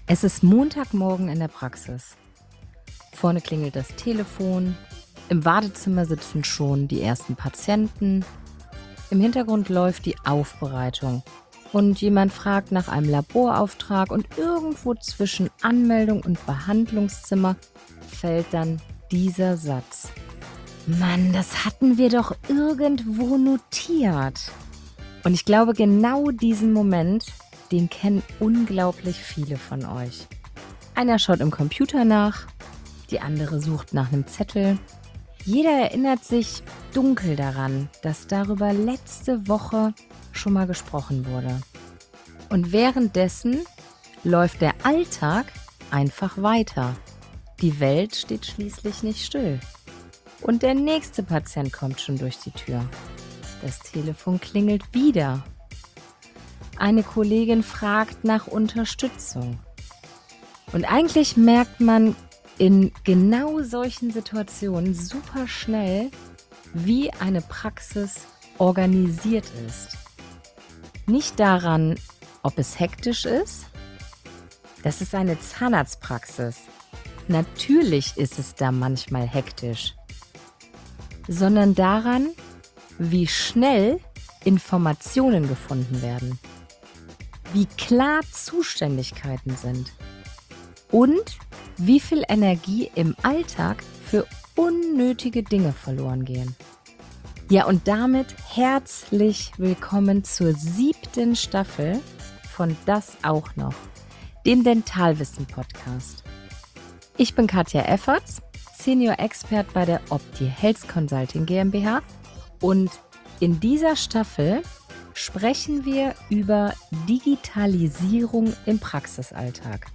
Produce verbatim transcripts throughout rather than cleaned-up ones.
Es ist Montagmorgen in der Praxis. Vorne klingelt das Telefon, im Wartezimmer sitzen schon die ersten Patienten, im Hintergrund läuft die Aufbereitung und jemand fragt nach einem Laborauftrag und irgendwo zwischen Anmeldung und Behandlungszimmer fällt dann dieser Satz. Mann, das hatten wir doch irgendwo notiert. Und ich glaube, genau diesen Moment, den kennen unglaublich viele von euch. Einer schaut im Computer nach, die andere sucht nach einem Zettel. Jeder erinnert sich dunkel daran, dass darüber letzte Woche schon mal gesprochen wurde. Und währenddessen läuft der Alltag einfach weiter. Die Welt steht schließlich nicht still. Und der nächste Patient kommt schon durch die Tür. Das Telefon klingelt wieder. Eine Kollegin fragt nach Unterstützung. Und eigentlich merkt man in genau solchen Situationen super schnell, wie eine Praxis organisiert ist. Nicht daran, ob es hektisch ist. Das ist eine Zahnarztpraxis. Natürlich ist es da manchmal hektisch. Sondern daran, wie schnell Informationen gefunden werden, wie klar Zuständigkeiten sind und wie viel Energie im Alltag für unnötige Dinge verloren gehen. Ja, und damit herzlich willkommen zur siebten Staffel von Das auch noch, dem Dentalwissen-Podcast. Ich bin Katja Efferts, Senior Expert bei der Opti Health Consulting GmbH, und in dieser Staffel sprechen wir über Digitalisierung im Praxisalltag.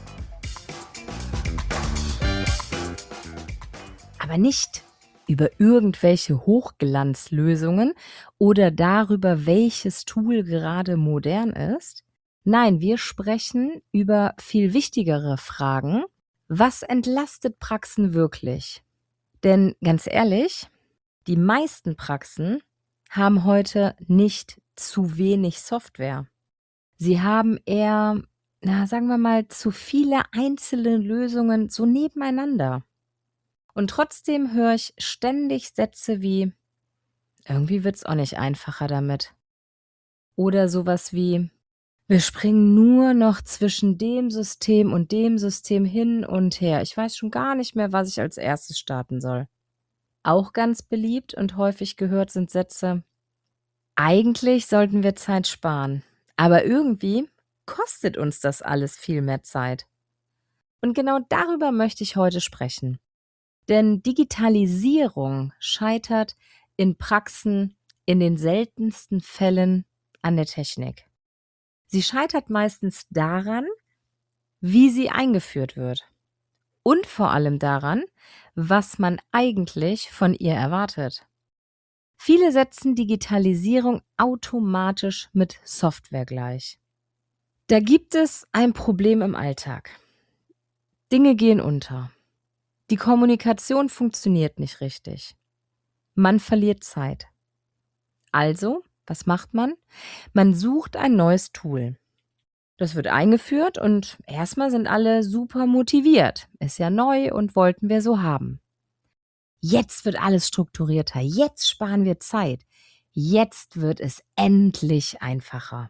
Aber nicht über irgendwelche Hochglanzlösungen oder darüber, welches Tool gerade modern ist. Nein, wir sprechen über viel wichtigere Fragen. Was entlastet Praxen wirklich? Denn ganz ehrlich, die meisten Praxen haben heute nicht zu wenig Software. Sie haben eher, na, sagen wir mal, zu viele einzelne Lösungen so nebeneinander. Und trotzdem höre ich ständig Sätze wie, irgendwie wird es auch nicht einfacher damit. Oder sowas wie, wir springen nur noch zwischen dem System und dem System hin und her. Ich weiß schon gar nicht mehr, was ich als erstes starten soll. Auch ganz beliebt und häufig gehört sind Sätze, eigentlich sollten wir Zeit sparen, aber irgendwie kostet uns das alles viel mehr Zeit. Und genau darüber möchte ich heute sprechen. Denn Digitalisierung scheitert in Praxen in den seltensten Fällen an der Technik. Sie scheitert meistens daran, wie sie eingeführt wird. Und vor allem daran, was man eigentlich von ihr erwartet. Viele setzen Digitalisierung automatisch mit Software gleich. Da gibt es ein Problem im Alltag. Dinge gehen unter. Die Kommunikation funktioniert nicht richtig. Man verliert Zeit. Also, was macht man? Man sucht ein neues Tool. Das wird eingeführt und erstmal sind alle super motiviert. Ist ja neu und wollten wir so haben. Jetzt wird alles strukturierter. Jetzt sparen wir Zeit. Jetzt wird es endlich einfacher.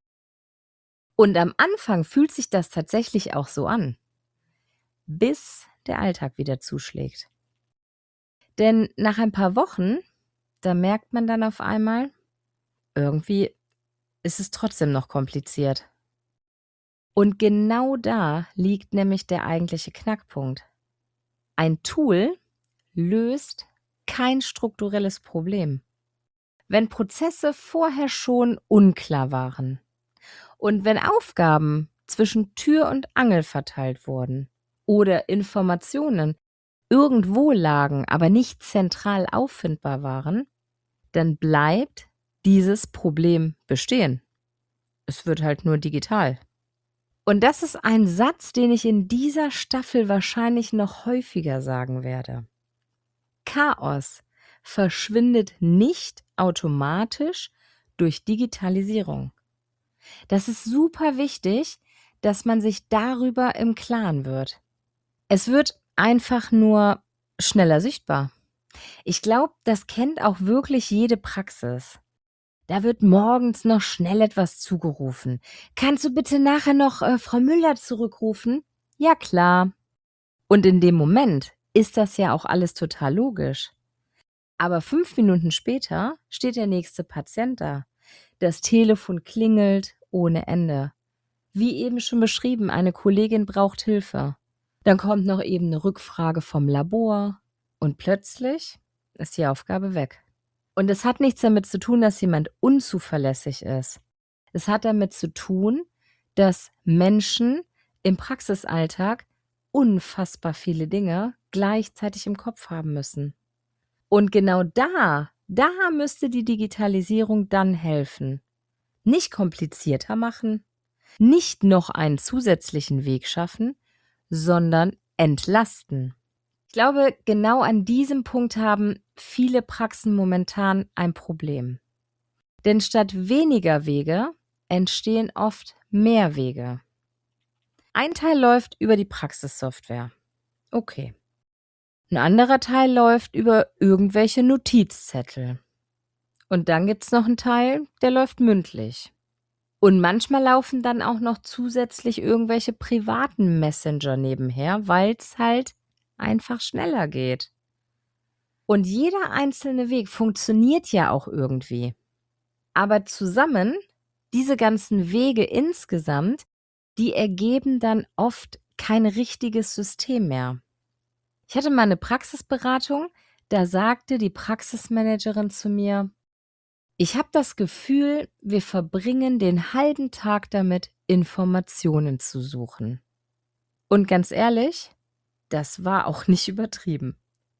Und am Anfang fühlt sich das tatsächlich auch so an. Bis der Alltag wieder zuschlägt. Denn nach ein paar Wochen, da merkt man dann auf einmal, irgendwie ist es trotzdem noch kompliziert. Und genau da liegt nämlich der eigentliche Knackpunkt. Ein Tool löst kein strukturelles Problem. Wenn Prozesse vorher schon unklar waren und wenn Aufgaben zwischen Tür und Angel verteilt wurden oder Informationen irgendwo lagen, aber nicht zentral auffindbar waren, dann bleibt dieses Problem bestehen. Es wird halt nur digital. Und das ist ein Satz, den ich in dieser Staffel wahrscheinlich noch häufiger sagen werde. Chaos verschwindet nicht automatisch durch Digitalisierung. Das ist super wichtig, dass man sich darüber im Klaren wird. Es wird einfach nur schneller sichtbar. Ich glaube, das kennt auch wirklich jede Praxis. Da wird morgens noch schnell etwas zugerufen. Kannst du bitte nachher noch äh, Frau Müller zurückrufen? Ja, klar. Und in dem Moment ist das ja auch alles total logisch. Aber fünf Minuten später steht der nächste Patient da. Das Telefon klingelt ohne Ende. Wie eben schon beschrieben, eine Kollegin braucht Hilfe. Dann kommt noch eben eine Rückfrage vom Labor und plötzlich ist die Aufgabe weg. Und es hat nichts damit zu tun, dass jemand unzuverlässig ist. Es hat damit zu tun, dass Menschen im Praxisalltag unfassbar viele Dinge gleichzeitig im Kopf haben müssen. Und genau da, da müsste die Digitalisierung dann helfen. Nicht komplizierter machen, nicht noch einen zusätzlichen Weg schaffen, sondern entlasten. Ich glaube, genau an diesem Punkt haben viele Praxen momentan ein Problem. Denn statt weniger Wege entstehen oft mehr Wege. Ein Teil läuft über die Praxissoftware. Okay. Ein anderer Teil läuft über irgendwelche Notizzettel. Und dann gibt es noch einen Teil, der läuft mündlich. Und manchmal laufen dann auch noch zusätzlich irgendwelche privaten Messenger nebenher, weil es halt einfach schneller geht. Und jeder einzelne Weg funktioniert ja auch irgendwie. Aber zusammen, diese ganzen Wege insgesamt, die ergeben dann oft kein richtiges System mehr. Ich hatte mal eine Praxisberatung, da sagte die Praxismanagerin zu mir: Ich habe das Gefühl, wir verbringen den halben Tag damit, Informationen zu suchen. Und ganz ehrlich, das war auch nicht übertrieben.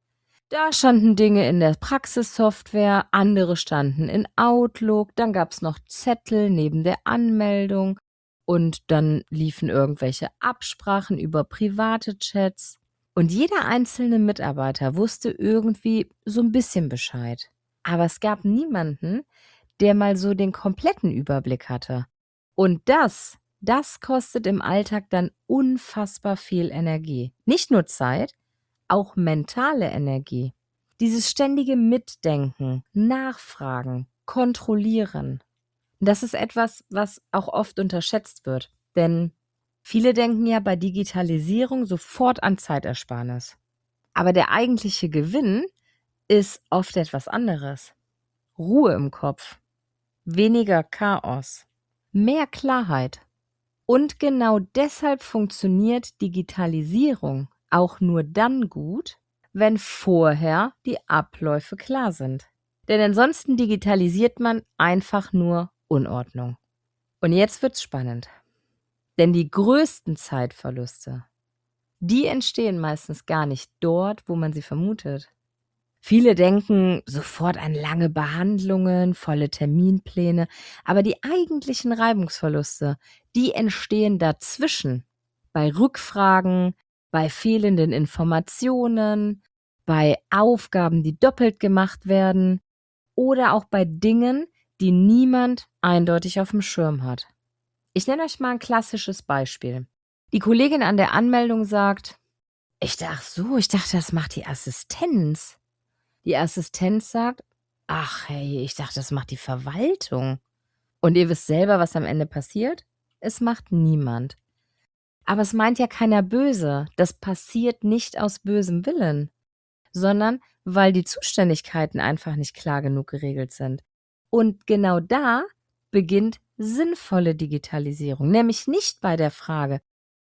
Da standen Dinge in der Praxissoftware, andere standen in Outlook, dann gab es noch Zettel neben der Anmeldung und dann liefen irgendwelche Absprachen über private Chats. Und jeder einzelne Mitarbeiter wusste irgendwie so ein bisschen Bescheid. Aber es gab niemanden, der mal so den kompletten Überblick hatte. Und das, das kostet im Alltag dann unfassbar viel Energie. Nicht nur Zeit, auch mentale Energie. Dieses ständige Mitdenken, Nachfragen, Kontrollieren. Das ist etwas, was auch oft unterschätzt wird. Denn viele denken ja bei Digitalisierung sofort an Zeitersparnis. Aber der eigentliche Gewinn ist oft etwas anderes. Ruhe im Kopf, weniger Chaos, mehr Klarheit. Und genau deshalb funktioniert Digitalisierung auch nur dann gut, wenn vorher die Abläufe klar sind. Denn ansonsten digitalisiert man einfach nur Unordnung. Und jetzt wird's spannend. Denn die größten Zeitverluste, die entstehen meistens gar nicht dort, wo man sie vermutet. Viele denken sofort an lange Behandlungen, volle Terminpläne, aber die eigentlichen Reibungsverluste, die entstehen dazwischen. Bei Rückfragen, bei fehlenden Informationen, bei Aufgaben, die doppelt gemacht werden oder auch bei Dingen, die niemand eindeutig auf dem Schirm hat. Ich nenne euch mal ein klassisches Beispiel. Die Kollegin an der Anmeldung sagt: Ich dachte so, ich dachte, das macht die Assistenz. Die Assistenz sagt: Ach hey, ich dachte, das macht die Verwaltung. Und ihr wisst selber, was am Ende passiert? Es macht niemand. Aber es meint ja keiner böse. Das passiert nicht aus bösem Willen, sondern weil die Zuständigkeiten einfach nicht klar genug geregelt sind. Und genau da beginnt sinnvolle Digitalisierung, nämlich nicht bei der Frage,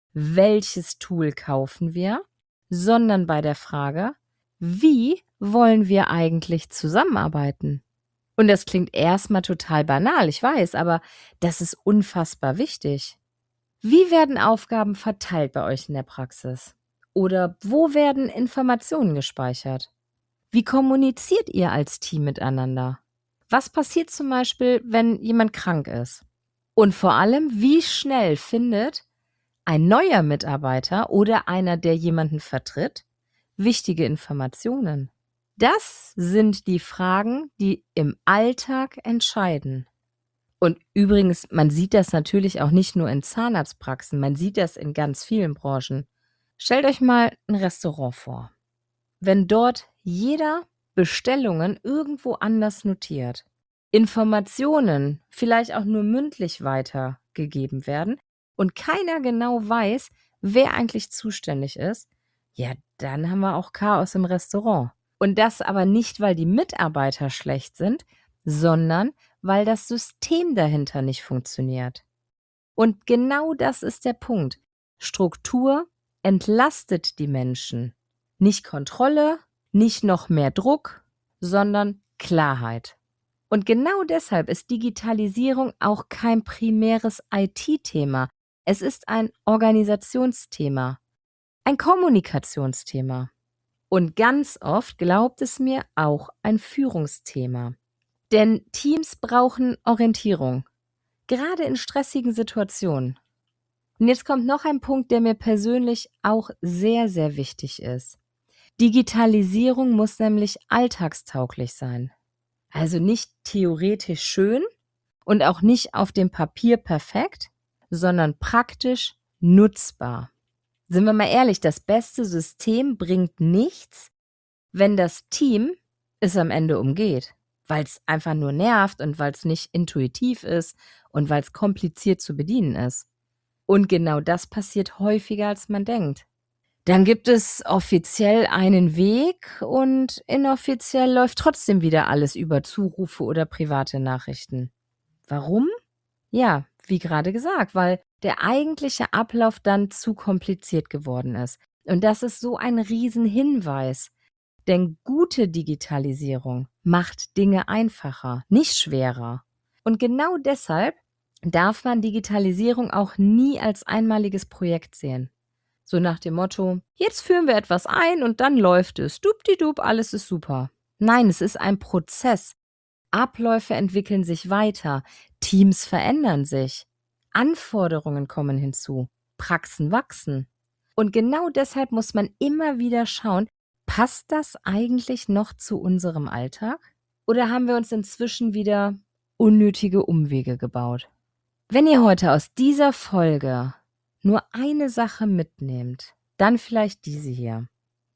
welches Tool kaufen wir, sondern bei der Frage, wie wollen wir eigentlich zusammenarbeiten? Und das klingt erstmal total banal, ich weiß, aber das ist unfassbar wichtig. Wie werden Aufgaben verteilt bei euch in der Praxis? Oder wo werden Informationen gespeichert? Wie kommuniziert ihr als Team miteinander? Was passiert zum Beispiel, wenn jemand krank ist? Und vor allem, wie schnell findet ein neuer Mitarbeiter oder einer, der jemanden vertritt, wichtige Informationen? Das sind die Fragen, die im Alltag entscheiden. Und übrigens, man sieht das natürlich auch nicht nur in Zahnarztpraxen, man sieht das in ganz vielen Branchen. Stellt euch mal ein Restaurant vor. Wenn dort jeder Bestellungen irgendwo anders notiert, Informationen vielleicht auch nur mündlich weitergegeben werden und keiner genau weiß, wer eigentlich zuständig ist, ja, dann haben wir auch Chaos im Restaurant. Und das aber nicht, weil die Mitarbeiter schlecht sind, sondern weil das System dahinter nicht funktioniert. Und genau das ist der Punkt. Struktur entlastet die Menschen. Nicht Kontrolle, nicht noch mehr Druck, sondern Klarheit. Und genau deshalb ist Digitalisierung auch kein primäres I T-Thema. Es ist ein Organisationsthema, ein Kommunikationsthema. Und ganz oft, glaubt es mir, auch ein Führungsthema. Denn Teams brauchen Orientierung, gerade in stressigen Situationen. Und jetzt kommt noch ein Punkt, der mir persönlich auch sehr, sehr wichtig ist. Digitalisierung muss nämlich alltagstauglich sein. Also nicht theoretisch schön und auch nicht auf dem Papier perfekt, sondern praktisch nutzbar. Sind wir mal ehrlich, das beste System bringt nichts, wenn das Team es am Ende umgeht, weil es einfach nur nervt und weil es nicht intuitiv ist und weil es kompliziert zu bedienen ist. Und genau das passiert häufiger, als man denkt. Dann gibt es offiziell einen Weg und inoffiziell läuft trotzdem wieder alles über Zurufe oder private Nachrichten. Warum? Ja, wie gerade gesagt, weil der eigentliche Ablauf dann zu kompliziert geworden ist. Und das ist so ein Riesenhinweis. Denn gute Digitalisierung macht Dinge einfacher, nicht schwerer. Und genau deshalb darf man Digitalisierung auch nie als einmaliges Projekt sehen. So nach dem Motto, jetzt führen wir etwas ein und dann läuft es. Dupdidup, alles ist super. Nein, es ist ein Prozess. Abläufe entwickeln sich weiter, Teams verändern sich, Anforderungen kommen hinzu, Praxen wachsen. Und genau deshalb muss man immer wieder schauen, passt das eigentlich noch zu unserem Alltag? Oder haben wir uns inzwischen wieder unnötige Umwege gebaut? Wenn ihr heute aus dieser Folge nur eine Sache mitnehmt, dann vielleicht diese hier.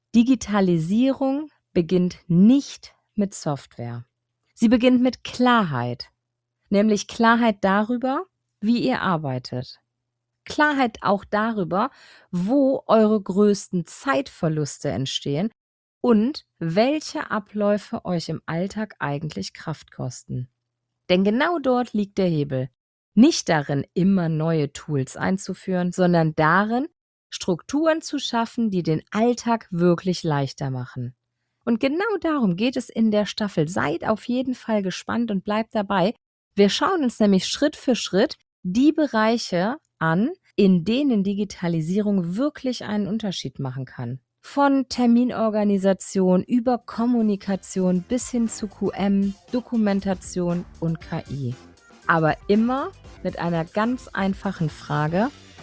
Digitalisierung beginnt nicht mit Software. Sie beginnt mit Klarheit, nämlich Klarheit darüber, wie ihr arbeitet. Klarheit auch darüber, wo eure größten Zeitverluste entstehen und welche Abläufe euch im Alltag eigentlich Kraft kosten. Denn genau dort liegt der Hebel. Nicht darin, immer neue Tools einzuführen, sondern darin, Strukturen zu schaffen, die den Alltag wirklich leichter machen. Und genau darum geht es in der Staffel. Seid auf jeden Fall gespannt und bleibt dabei. Wir schauen uns nämlich Schritt für Schritt die Bereiche an, in denen Digitalisierung wirklich einen Unterschied machen kann. Von Terminorganisation über Kommunikation bis hin zu Q M, Dokumentation und K I. Aber immer mit einer ganz einfachen Frage: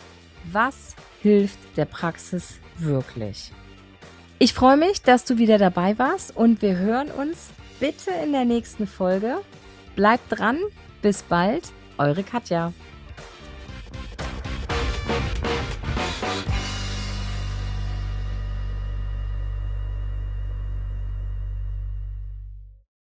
Was hilft der Praxis wirklich? Ich freue mich, dass du wieder dabei warst und wir hören uns bitte in der nächsten Folge. Bleibt dran, bis bald, eure Katja.